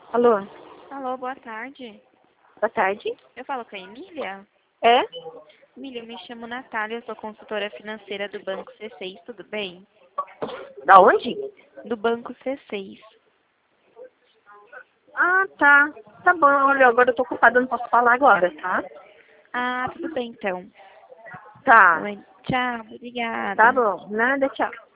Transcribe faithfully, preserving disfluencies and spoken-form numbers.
Alô, Alô, boa tarde. boa tarde. Eu falo com a Emília? É? Emília, eu me chamo Natália, eu sou consultora financeira do Banco C seis, tudo bem? Da onde? Do Banco C seis. Ah, tá. Tá bom, olha, agora eu tô ocupada, não posso falar agora, tá? Ah, tudo bem então. Tá. Oi, tchau, Tá obrigada. bom. Nada, tchau.